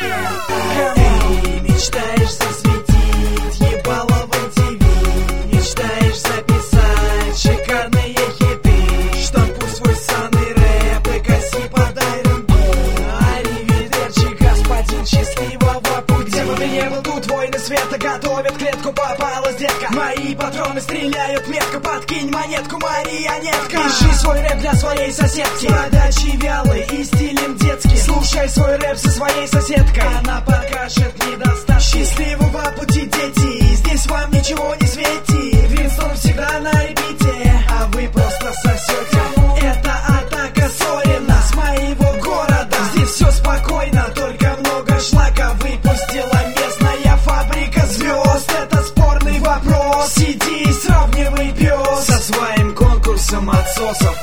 Эй, мечтаешь засветить ебало в MTV, мечтаешь записать шикарные хиты, штампуй свой ссаный рэп и коси под R&B. Аривидерчи, господин, счастливого пути. Где бы ты не был, тут войны света готовят клетку, попалась детка. Мои патроны стреляют метко, подкинь монетку, марионетка. Пиши свой рэп для своей соседки, подачи вялой и стилем детским. Слушай свой рэп со своей соседкой, она покажет недостатки. Счастливого пути, дети, здесь вам ничего не светит. Винстон всегда на репите, а вы просто сосете. Это атака Сорина с моего города. Здесь все спокойно, только много шлака выпустила местная фабрика звезд. Это спорный вопрос, сиди и сравнивай, пес. Со своим конкурсом отсосов